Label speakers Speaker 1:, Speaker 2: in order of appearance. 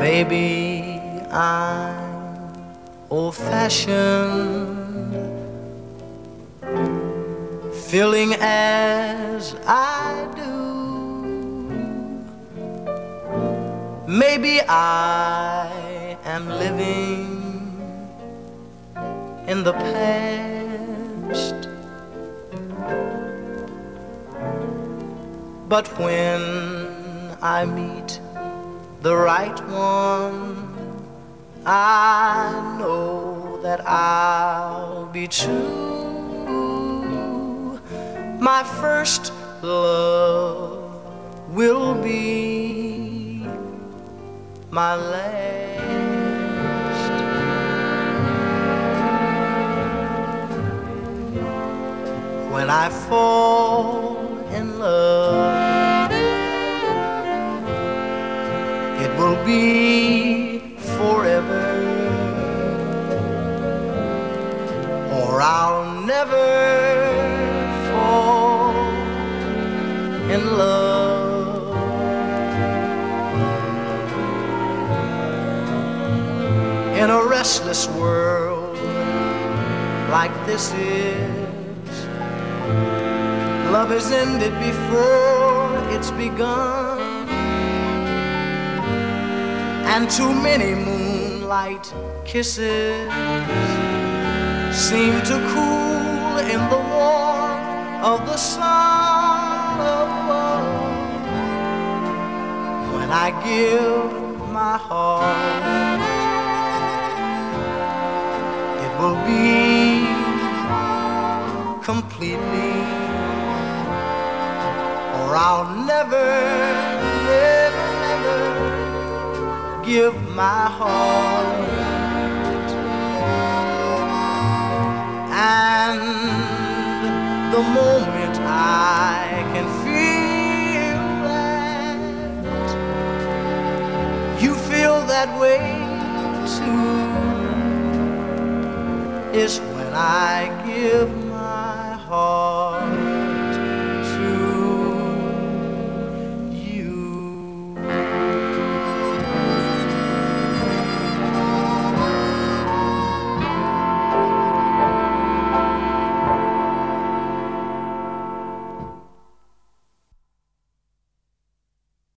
Speaker 1: Maybe I'm old-fashioned, feeling as I do. Maybe I am living in the past, but when I meet the right one, I know that I'll be true. My first love will be my last. When I fall in love, it will be forever, or I'll never fall in love. In a restless world like this is, love is ended before it's begun, and too many moonlight kisses seem to cool in the warmth of the sun. When I give my heart, it will be completely, or I'll never, never, never give my heart. And the moment I can feel that you feel that way too, is when I give my heart.